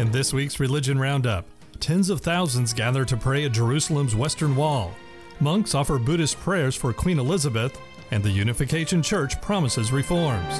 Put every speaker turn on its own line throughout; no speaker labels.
In this week's Religion Roundup, tens of thousands gather to pray at Jerusalem's Western Wall. Monks offer Buddhist prayers for Queen Elizabeth, and the Unification Church promises reforms.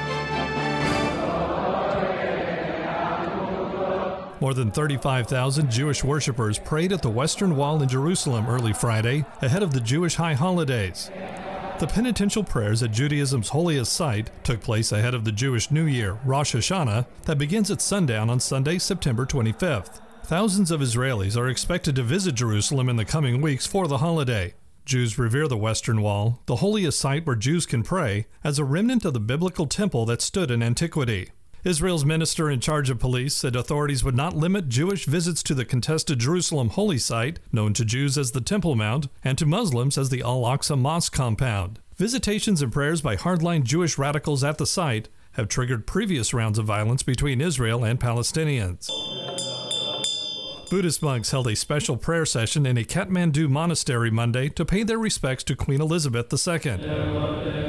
More than 35,000 Jewish worshippers prayed at the Western Wall in Jerusalem early Friday ahead of the Jewish high holidays. The penitential prayers at Judaism's holiest site took place ahead of the Jewish New Year, Rosh Hashanah, that begins at sundown on Sunday, September 25th. Thousands of Israelis are expected to visit Jerusalem in the coming weeks for the holiday. Jews revere the Western Wall, the holiest site where Jews can pray, as a remnant of the biblical temple that stood in antiquity. Israel's minister in charge of police said authorities would not limit Jewish visits to the contested Jerusalem holy site, known to Jews as the Temple Mount, and to Muslims as the Al-Aqsa Mosque compound. Visitations and prayers by hardline Jewish radicals at the site have triggered previous rounds of violence between Israel and Palestinians. Buddhist monks held a special prayer session in a Kathmandu monastery Monday to pay their respects to Queen Elizabeth II.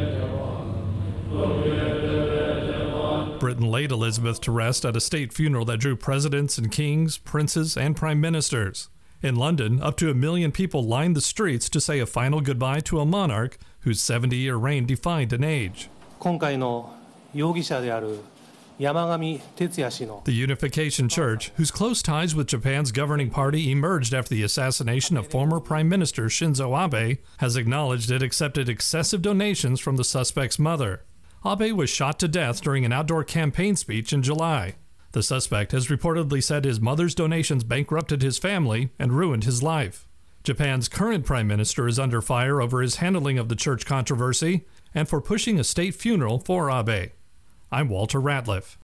Britain laid Elizabeth to rest at a state funeral that drew presidents and kings, princes, and prime ministers. In London, up to 1 million people lined the streets to say a final goodbye to a monarch whose 70-year reign defined an age. The Unification Church, whose close ties with Japan's governing party emerged after the assassination of former Prime Minister Shinzo Abe, has acknowledged it accepted excessive donations from the suspect's mother. Abe was shot to death during an outdoor campaign speech in July. The suspect has reportedly said his mother's donations bankrupted his family and ruined his life. Japan's current prime minister is under fire over his handling of the church controversy and for pushing a state funeral for Abe. I'm Walter Ratliff.